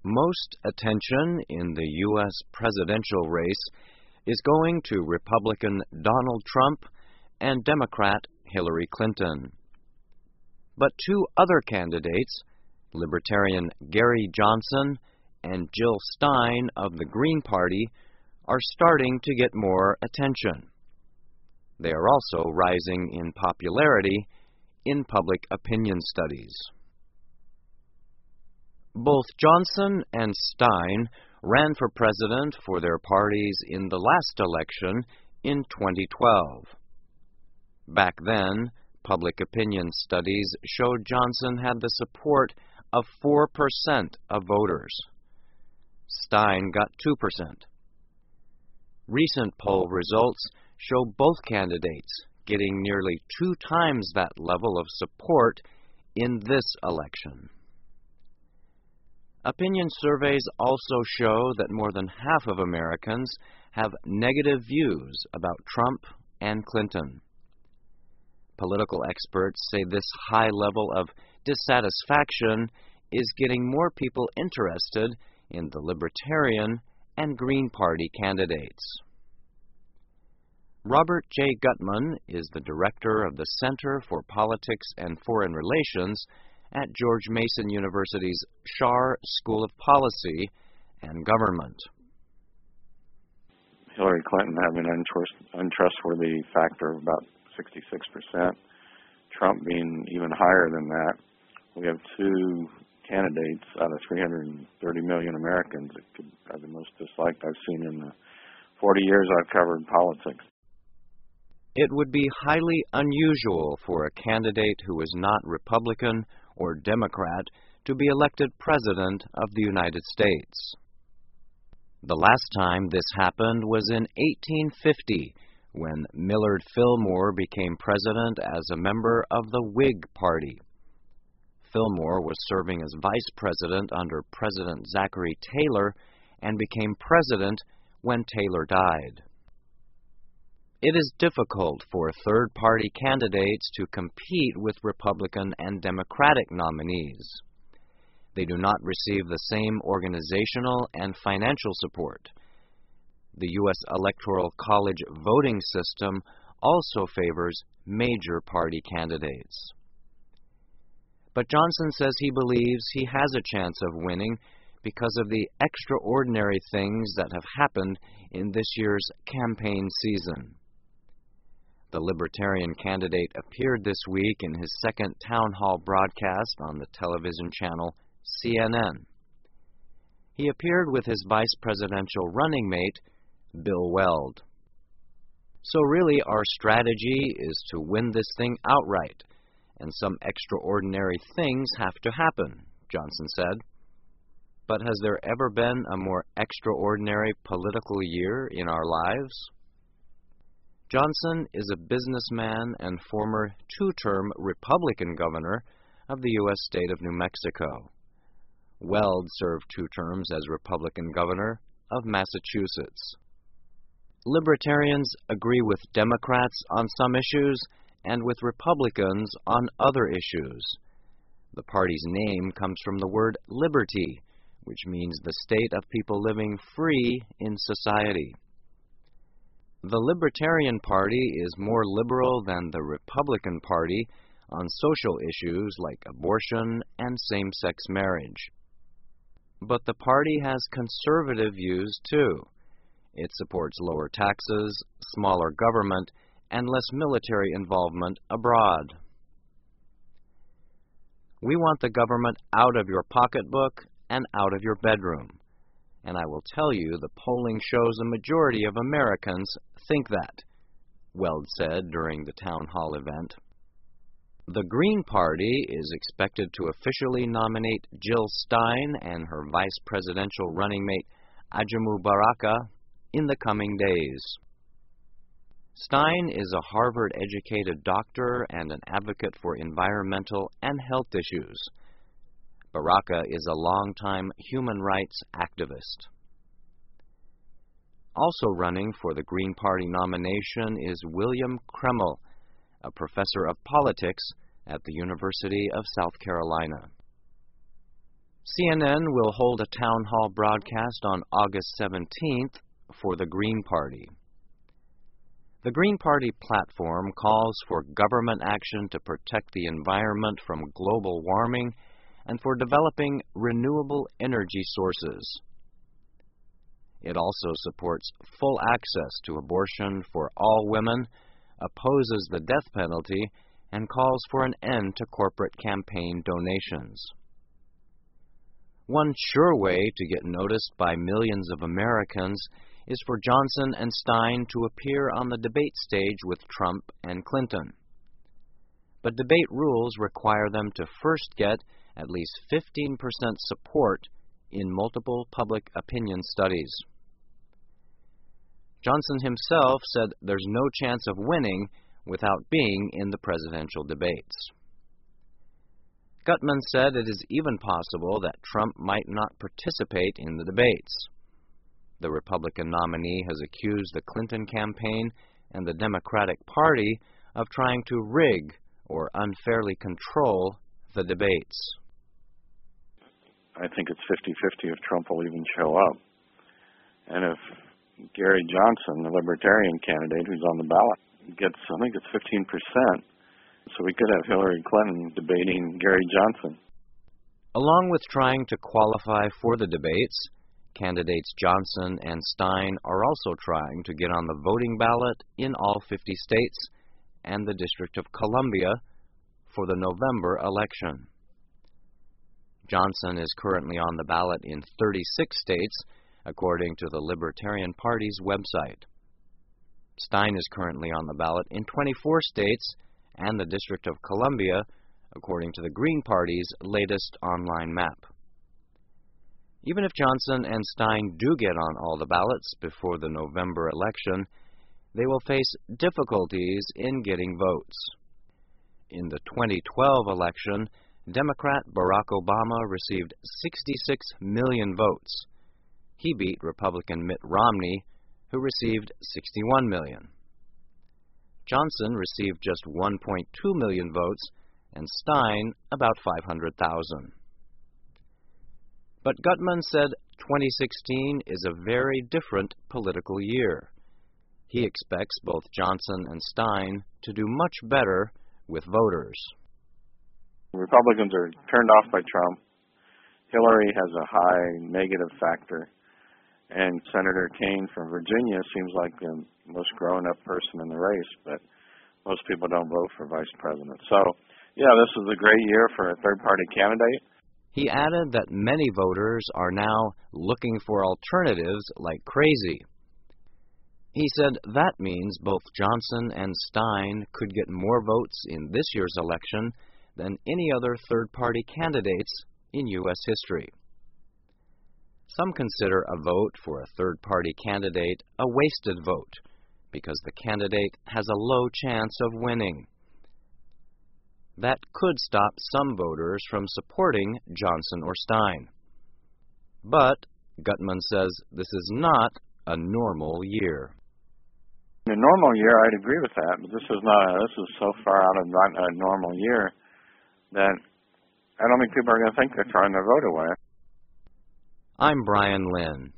Most attention in the U.S. presidential race is going to Republican Donald Trump and Democrat Hillary Clinton. But two other candidates, Libertarian Gary Johnson and Jill Stein of the Green Party, are starting to get more attention. They are also rising in popularity in public opinion studies. Both Johnson and Stein ran for president for their parties in the last election in 2012. Back then, public opinion studies showed Johnson had the support of 4% of voters. Stein got 2%. Recent poll results show both candidates getting nearly 2 times that level of support in this election. Opinion surveys also show that more than half of Americans have negative views about Trump and Clinton. Political experts say this high level of dissatisfaction is getting more people interested in the Libertarian and Green Party candidates. Robert J. Gutman is the director of the Center for Politics and Foreign Relations at George Mason University's Schar School of Policy and Government. Hillary Clinton having an untrustworthy factor of about 66%, Trump being even higher than that. We have 2 candidates out of 330 million Americans that are the most disliked I've seen in the 40 years I've covered politics. It would be highly unusual for a candidate who is not Republican or Democrat to be elected President of the United States. The last time this happened was in 1850, when Millard Fillmore became president as a member of the Whig Party. Fillmore was serving as vice president under President Zachary Taylor and became president when Taylor died. It is difficult for third-party candidates to compete with Republican and Democratic nominees. They do not receive the same organizational and financial support. The U.S. Electoral College voting system also favors major party candidates. But Johnson says he believes he has a chance of winning because of the extraordinary things that have happened in this year's campaign season. The Libertarian candidate appeared this week in his second town hall broadcast on the television channel CNN. He appeared with his vice presidential running mate, Bill Weld. So really, our strategy is to win this thing outright, and some extraordinary things have to happen, Johnson said. But has there ever been a more extraordinary political year in our lives? Johnson is a businessman and former 2-term Republican governor of the U.S. state of New Mexico. Weld served 2 terms as Republican governor of Massachusetts. Libertarians agree with Democrats on some issues and with Republicans on other issues. The party's name comes from the word liberty, which means the state of people living free in society. The Libertarian Party is more liberal than the Republican Party on social issues like abortion and same-sex marriage. But the party has conservative views, too. It supports lower taxes, smaller government, and less military involvement abroad. We want the government out of your pocketbook and out of your bedroom. And I will tell you, the polling shows a majority of Americans think that, Weld said during the town hall event. The Green Party is expected to officially nominate Jill Stein and her vice presidential running mate, Ajamu Baraka, in the coming days. Stein is a Harvard-educated doctor and an advocate for environmental and health issues. Baraka is a longtime human rights activist. Also running for the Green Party nomination is William Kreml, a professor of politics at the University of South Carolina. CNN will hold a town hall broadcast on August 17th for the Green Party. The Green Party platform calls for government action to protect the environment from global warming and for developing renewable energy sources. It also supports full access to abortion for all women, opposes the death penalty, and calls for an end to corporate campaign donations. One sure way to get noticed by millions of Americans is for Johnson and Stein to appear on the debate stage with Trump and Clinton. But debate rules require them to first get at least 15% support in multiple public opinion studies. Johnson himself said there's no chance of winning without being in the presidential debates. Gutman said it is even possible that Trump might not participate in the debates. The Republican nominee has accused the Clinton campaign and the Democratic Party of trying to rig or unfairly control the debates. I think it's 50-50 if Trump will even show up. And if Gary Johnson, the Libertarian candidate who's on the ballot, gets, I think it's 15%, so we could have Hillary Clinton debating Gary Johnson. Along with trying to qualify for the debates, candidates Johnson and Stein are also trying to get on the voting ballot in all 50 states and the District of Columbia for the November election. Johnson is currently on the ballot in 36 states, according to the Libertarian Party's website. Stein is currently on the ballot in 24 states and the District of Columbia, according to the Green Party's latest online map. Even if Johnson and Stein do get on all the ballots before the November election, they will face difficulties in getting votes. In the 2012 election, Democrat Barack Obama received 66 million votes. He beat Republican Mitt Romney, who received 61 million. Johnson received just 1.2 million votes, and Stein about 500,000. But Gutman said 2016 is a very different political year. He expects both Johnson and Stein to do much better with voters. Republicans are turned off by Trump. Hillary has a high negative factor. And Senator Kaine from Virginia seems like the most grown-up person in the race, but most people don't vote for vice president. So, yeah, this is a great year for a third-party candidate. He added that many voters are now looking for alternatives like crazy. He said that means both Johnson and Stein could get more votes in this year's election than any other third-party candidates in U.S. history. Some consider a vote for a third-party candidate a wasted vote because the candidate has a low chance of winning. That could stop some voters from supporting Johnson or Stein. But Gutman says this is not a normal year. In a normal year, I'd agree with that, but this is so far out of not a normal year that I don't think people are going to think they're throwing their vote away. I'm Brian Lynn.